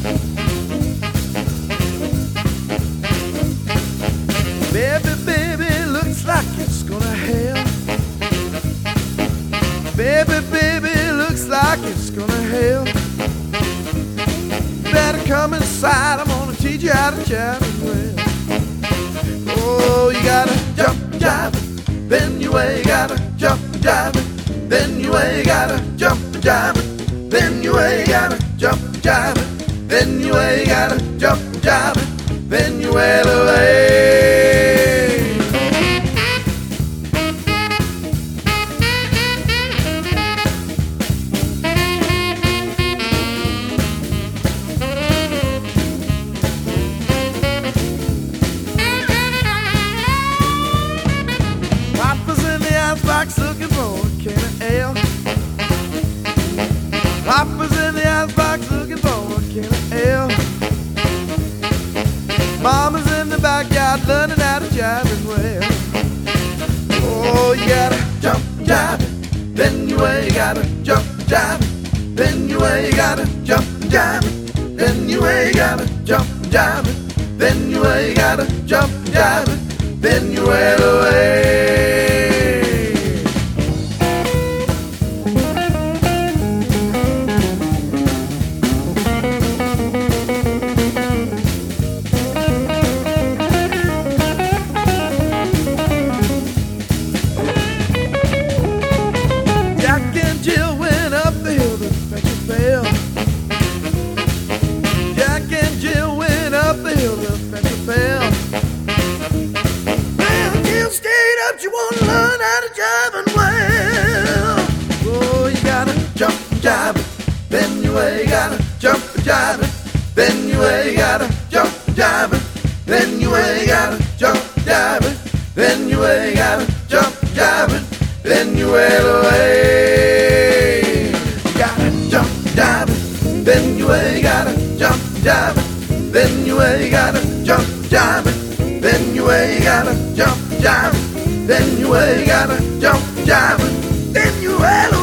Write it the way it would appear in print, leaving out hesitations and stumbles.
Baby, baby, looks like it's gonna hail. Baby, baby, looks like it's gonna hail. Better come inside, I'm gonna teach you how to jive and well. Oh, you gotta jump, jive, then you way, gotta jump, jive, then you way, gotta jump, jive, then you way, gotta jump, jive, then you way, gotta jump, jive, then you wail away. Papa's in the icebox looking for a can of ale. Papa's in the icebox looking for a can of ale. Mama's in the backyard learning how to jive and well. Oh, you gotta jump, jive, then you way, gotta jump, jive, then you way, gotta jump, jive, then you way, gotta jump, jive, then you way, gotta jump, jive, then you wail away. Jack and Jill went up the hill to fetch a pail. Jack and Jill went up the hill to fetch a pail. Well, Jill stayed up, she wanna learn how to jive and well. Oh, you gotta jump, jive, then you way, gotta jump, jive, then you way, gotta jump, jive, then you way, gotta jump, jive, then you way, gotta jump, jive, then you wail away. You gotta jump, jive, then you way, gotta jump, jive, then you way, gotta jump, jive, then you way, gotta jump, jive, then you way, gotta jump, jive, then you wail away.